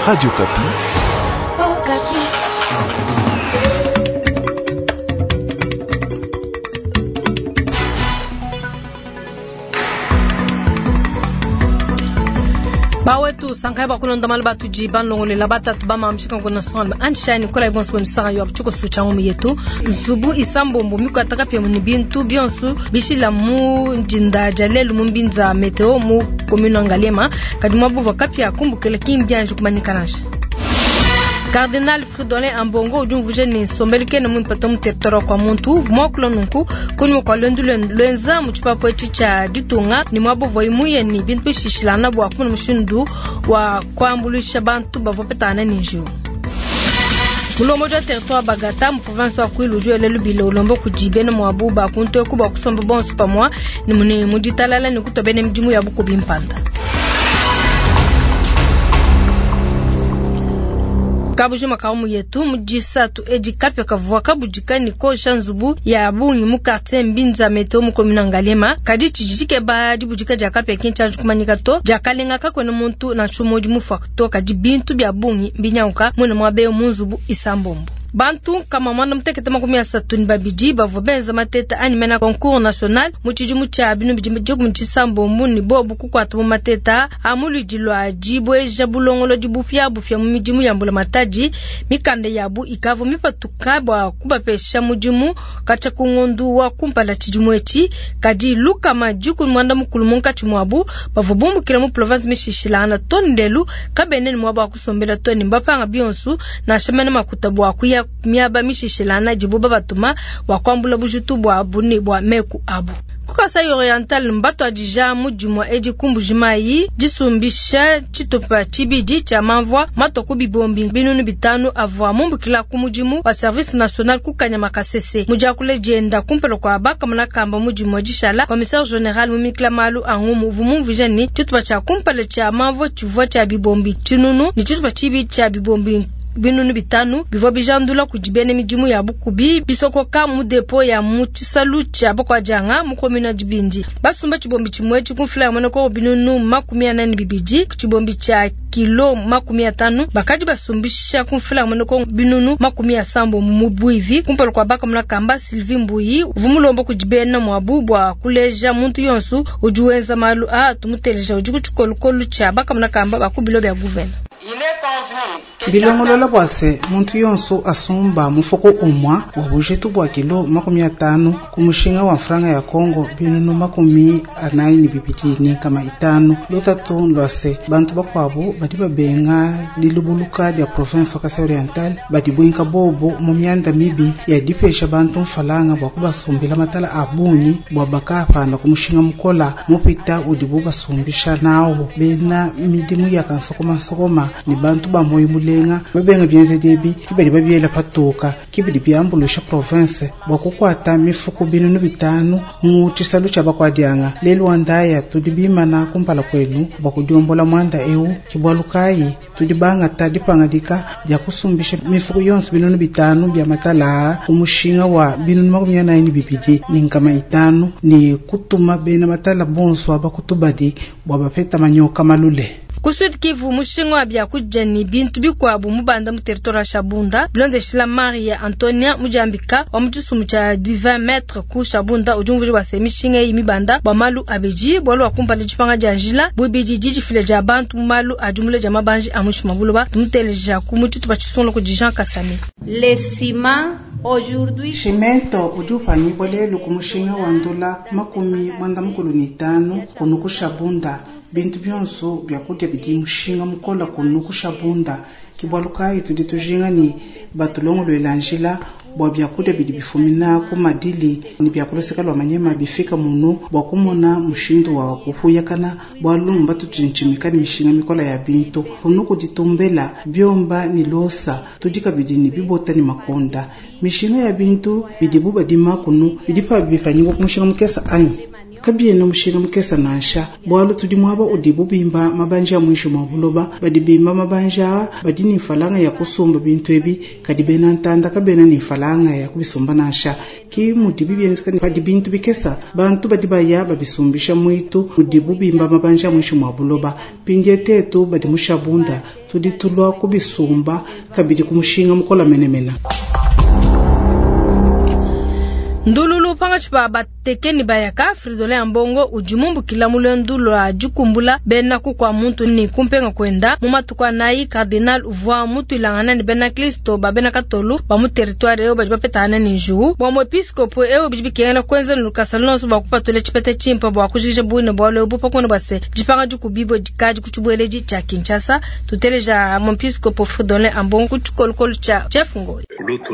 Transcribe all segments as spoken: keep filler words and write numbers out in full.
Radio Kapi. Oh, Kapi. Bawetu sankai bakuna ndamala batu jiban longole la batatu bama amshika ngona sonba anshani kola ibon swen sanga yo abchuko sucha mu yetu zubu isambombo miko ataka pia mu bintu bionsu bishila mu njinda jalelu mu mbinza meteo mu komino ngalema kadima buva kapia kumbukele kimbianju kumanikanash Cardinal Fridolin Ambongo ujumvuje ni sombelike na mwimpato mtertoro kwa muntu mwakula nunku kuni kwa lendu lenza mchupa poeti cha ditunga ni mwabo voimuye ni bintu shishilana bwa kumuna mshindu wa kwa ambulisha bantu bavopetana ninjiu Mulomo ja territoire Bagata mu province wa Kwilu jo elelu bile ulombo kujibe na mwabu ba kunto kuba kusomba bonsu pamwa ni muni muditalala ni kutobene mjimu ya buko bimpanda Kabuji makamu yetu mujisatu eji kapya kavua kabujika niko shanzubu ya abungi mu quartier mbinza meteo mu komuna Ngalema kadi chijike ba dibujika jakapya kincha kumanika to jakalenga kakwe na muntu na chumoji mu fakto kadi bintu bya bungi mbinyauka muna mwabe munzubu isambombo Bantu kama mwana mtekete makumi ya satuni babiji bavobeza mateta animena concours national muchiju mucha binu bijimbe jogu mchisambo muni bobu kukwatu mu mateta amulu jilwa jibo ejabulongolo jibufya bufya mu mijimu yambula mataji mikande yabu ikavu mipatukabwa kubapesha mujimu kacha kungondu wa kumpala chijimu echi kadi luka majuku mwanda mukulu munka chumwabu bavobumbu kila mu province mishishilana tondelu kabeneni mwabu akusombela toni mbapanga bionsu na shamena makutabu akuya miaba mishishilana jibuba batuma wakwambula bujutu bwa buni bwa meku abu Kukasa oriental mbato ajija mujumwa eji kumbujimayi jisumbisha chitopa chibiji cha manvwa matoku bibombi binunu bitanu avwa mumbukila kumujimu wa service national kukanya makasese mujakule jenda kumpelo kwa baka munakamba mujimu jishala commissaire general mumikla malu angumu vumu vijeni chitopa cha kumpele cha manvwa chivwa cha bibombi chinunu ni chitopa chibi cha bibombi binunu bitanu bivo bijandula kujibene mijimu ya bukubi bisoko ka mu depo ya mutisalu cha bako janga mu komuna jibindi basumba chibombi chimwe chikumfula mwana ko binunu makumi anani bibiji chibombi cha kilo makumi atano bakaji basumbisha kumfula mwana ko binunu makumi asambo mu buivi kumpalo kwa baka mna kamba Sylvie Mbuyi vumulombo kujibena mwabubwa kuleja muntu yonsu ujuwenza malu a tumuteleja ujuku chikolukolu cha baka mna kamba bakubilo bya gouvernement Bilongolola bwase muntu yonso asumba mufoko umwa wabujetu bwa kilo makumi atano kumushinga wa franga ya Kongo binunu makumi anayi ni bibitini kama itano lotatu lwase bantu bakwabo bati babenga dilubuluka ya province Kasa Oriental bati bwinka bobo mu myanda mibi ya dipesha bantu mfalanga bwa kubasumbila matala abunyi bwa bakafa na kumushinga mukola mupita udibu basumbisha nawo bena midimu ya kansokoma sokoma ni bantu ba moyo mulenga babenga byenze debi kibali babyela patoka kibali byambulusha province bakukwata mifuko binunu bitanu mu chisalu cha bakwadyanga lelo andaya tudibima na kumpala kwenu bakudyombola mwanda eu kibwalukai tudibanga tadipanga dika ya kusumbisha mifuko yonse binunu bitanu bya matala kumushinga wa binunu makumi anayi bibiji ninkama itanu ni kutuma bena matala bonso abakutubadi bwabafeta manyoka malule Kusud Kivu mushingo abya kujani bintu bikwabu mubanda mu territoire Shabunda blonde shila Maria Antonia mujambika wa mujisumu cha vingt mètres ku Shabunda ujumvuje wa semishinge imibanda ba malu abeji bolo wakumpale chipanga janjila bubiji jiji file ja bantu malu ajumule ja mabanji amushima buluba tumuteleja kumututu bachisonlo ku Jean Kasami les ciments aujourd'hui Shimento ujupanyi bolelo kumushinga wa ndula makumi mwanda mukulu ni tano kunuku Shabunda bintu byonso byakutya biti mushinga mukola kunuku Shabunda kibwalukai tudi tujinga ni batulongo lwelanjila bwa byakutya bidi bifumina ku madili ni byakuloseka lwa manyema bifika muno bwa kumona mushindo wa kufuya kana bwa lumba tuchinchimika ni mishinga mikola ya bintu kunuku ditumbela byomba ni losa tudika bidi ni bibota ni makonda mishinga ya bintu bidi buba dima kunu bidi pa bifanyiko kumushinga mukesa anyi kabiena mushinga mukesa nasha bwalo tudi mwaba udibu bimba mabanja mwisho mabuloba badibimba mabanja badini falanga ya kusumba bintu ebi kadibena ntanda kabena ni falanga ya kubisumba nasha ki mudibi byenska badibintu bikesa bantu badibaya babisumbisha mwitu udibu bimba mabanja mwisho mabuloba pinje tetu badimushabunda tudi tulwa kubisumba kabidi kumushinga mukola menemena ndululu panga chipa batekeni bayaka Fridolin Ambongo ujimumbu kila mule ndulu a jukumbula bena kukwa muntu ni kumpenga kwenda mumatukwa nai Cardinal uvwa mutu ilangana ni bena Kristo babena katolu ba mu territoire eo bajiba petana ni juu wa mwepiskopo eo bijibi kengena kwenza nulukasalonosu bakupa tole chipete chimpa bwa kujisha buine bwa leo bupa kone base jipanga jukubibo jikaji kuchubueleji cha Kinshasa tuteleja mwepiskopo Fridolin Ambongo kuchukolukolu cha Jeff Ngoi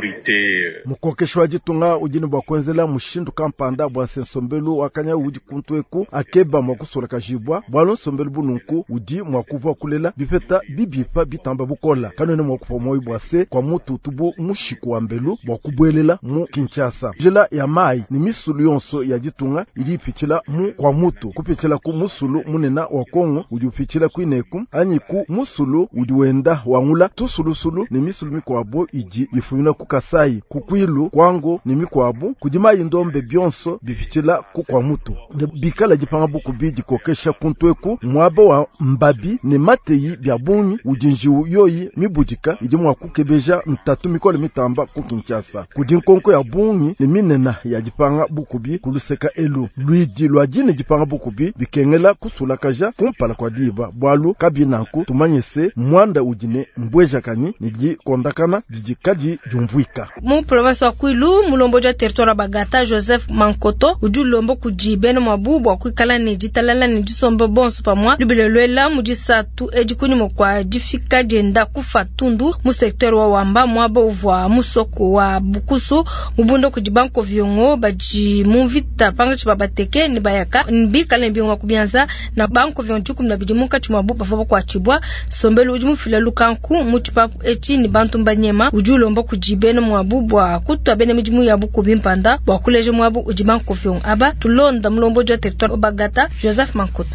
mukokeshwaji tunga ujini bwa kwenzela mushindu kampanda bwa sensombelu wakanya udi kuntweku akeba mwakusora kajibwa bwalo sombelu bununku udi mwakuva kulela bifeta bibipa bitamba bukola kanone mwakupa moyi bwase kwa mutu tubu mushiku wa mbelu bwakubwelela mu Kinshasa jela ya mai ni misulu yonso ya jitunga ili pichila mu kwa mutu kupichila ku musulu munena wa Kongo udi upichila kuineku anyiku musulu udi wenda wangula tusulusulu ni misulu mikwabo iji ifuina kukasai kukwilu kwango ni mikwabo kudima indombe byonso bifichila ku kwa mutu bikala jipanga buku bidi kokesha kuntweku mwaba wa mbabi ni mateyi bya bunyi ujinji yoyi mibujika iji mwakukebeja mtatu mikole mitamba ku Kinshasa kudinkonko ya bunyi ni minena ya jipanga buku bi kuluseka elu luidi lwajine jipanga buku bi bikengela kusulakaja kumpala kwa diba bwalu kabinanku tumanyese mwanda ujine mbweja kanyi niji kondakana jijikaji jumvuika mu province wa Kwilu mulombo ja territoire Bagata Joseph Mankoto ujulombo kujibene mabubu kwikala ni jitalala ni jisombo bonso pamwa libilelwela mujisatu ejikuni mokwa jifika jenda kufatundu mu secteur wa wamba mwabo uvwa musoko wa bukusu mubundo kujibanko vyongo baji muvita panga chibabateke ni bayaka nbikala mbiongo kubyanza na banko vyonjuku na bijimuka chimabubu bafabo kwa chibwa sombelu ujimu fila lukanku mutipapu echi ni bantu mbanyema ujulombo kujibene mabubu kutwa bene mijimu ya buku bimpanda bwa kuleje mwabu ujiban kofion aba tulonda mlombo jo territoire Bagata Joseph Mankoto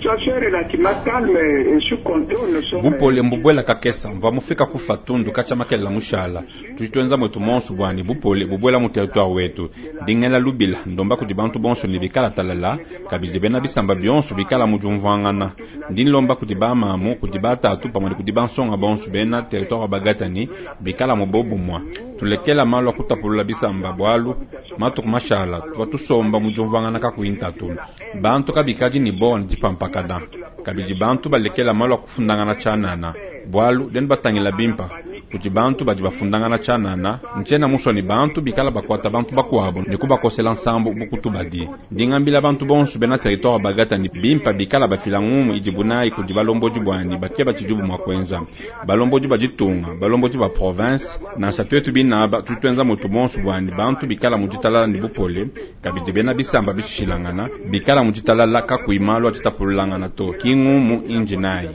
bupole mbubwela kakesa mva mufika kufatundu kacha makela mushala tujitwenza mwetu monsu bwani bupole bubwela mu territoire wetu dingela lubila ndomba kudibantu bonso ni bikala talala kabize bena bisamba byonso bikala mujumvangana ndinlomba kudibama mu kudibata atu pamwe kudibansonga bonso bena territoire Bagata ni bikala mubobu mwa tulekela malo kutapulula bisamba bwalu matuku mashala twatusomba mujumvangana kakuintatu bantu kabikaji ni bon jipampakada kabiji bantu balekela malo kufundangana chanana bwalu den batangila bimpa kuti bantu baji bafundangana chanana nchena muso ni bantu bikala bakwata bantu bakwabo nikuba kosela nsambu bukutu badi dingambila bantu bonsu bena territoire Bagata ni bimpa bikala bafilangumu ijibunai kuti balombo jibwani bakia bachijubu mwakwenza balombo jiba jitunga balombo jiba province na satwetu binaba tutwenza mutu bonsu bwani bantu bikala mujitalala ni bupole kabidi bena bisamba bishilangana bikala mujitalala kakuimalo atitapulangana to kingumu injinai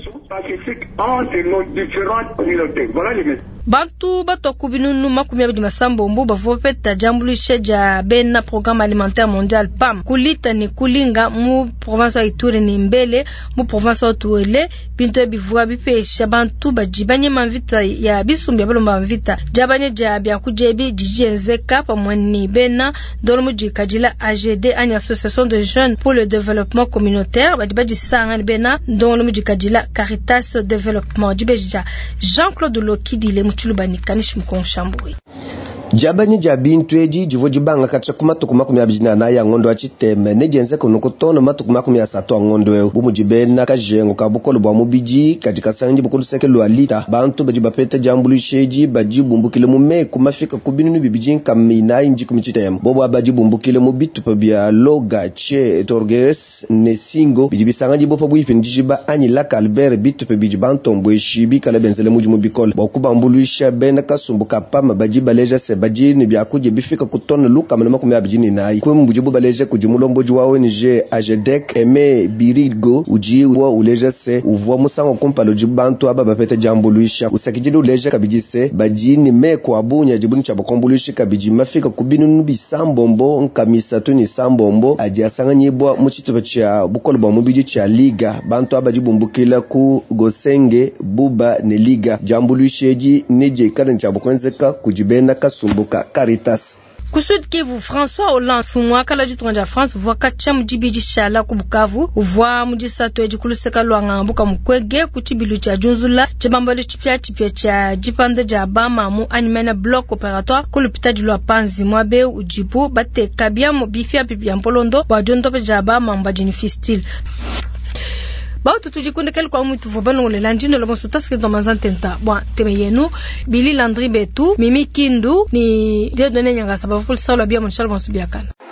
bantu batoku binunu makumi abidi masambo mbu bavopeta jambulishe ja bena programme alimentaire mondial P A M kulita ni kulinga mu province wa Ituri ni mbele mu province wa Tuele bintu bivua bipesha bantu bajibanye manvita ya bisumbi abalomba manvita jabanye ja bya kujebi jijenzeka pamwani bena dolo mujikajila A G D ani association de jeunes pour le développement communautaire bajibaji sanga bena dolo mujikajila Caritas développement jibeja Jean-Claude Lokidi le mutulubani kanishi mkonshambui jabanye jabintu eji jivojibanga katsa kumatuku makumi abijina na ya ngondo achiteme nejenze kunukutono matuku makumi asatu ngondo eu bumujibena kajengo kabukolo bwa mubiji katika sanji bukulu sekelu alita bantu bajibapeta jambulisheji bajibumbukile mume kumafika kubinunu bibijin kamina inji kumichitemo bobo abajibumbukile mubitu pabia loga che torgeres nesingo bijibisangaji bofa buifin jijiba anyi laka albert bitu pabijibanto mbweshi bikala benzele mujimu bikolo bokubambuluisha bena kasumbuka pama bajiba leja se bajini bya kuje bifika kutona luka mana makumi abijini nayi kwe mbujibu baleje kujimulomboji wa O N G A G D E C Eme Birigo uji wa uleje se uvwa musango kumpalo jibantu aba bapete jambuluisha usakijili uleje kabijise bajini me kwa bunya jibuni chabakombuluisha kabiji mafika kubinu nubi sambombo nkamisa tuni sambombo aji asanga nyibwa muchituba cha bukolo ba mubiji cha liga bantu aba jibumbukila ku gosenge buba ne liga jambuluisheji neje ikana chabakonzeka kujibena kasumbuka Caritas. Kusud Kivu, François Hollande fumwa kala jitunga France vwa kacha mjibiji shala ku Bukavu vwa mujisatu eji kuluseka luanga mbuka mkwege kuchibilu cha junzula chibambali chipya chipya cha jipande ja bama animena bloc operatoire kulupita dilwa panzi mwabe ujibu bate kabia mobifia bibia mpolondo wajondope ja bama mbajini fistil. Ba tutujikunde kel kwa mutu vobano le landine lo mosutaske do manzantenta bwa teme yenu Billy Landry Betu Mimi Kindu ni de donner nyanga sababu ful sala bia monchal monsubiakana.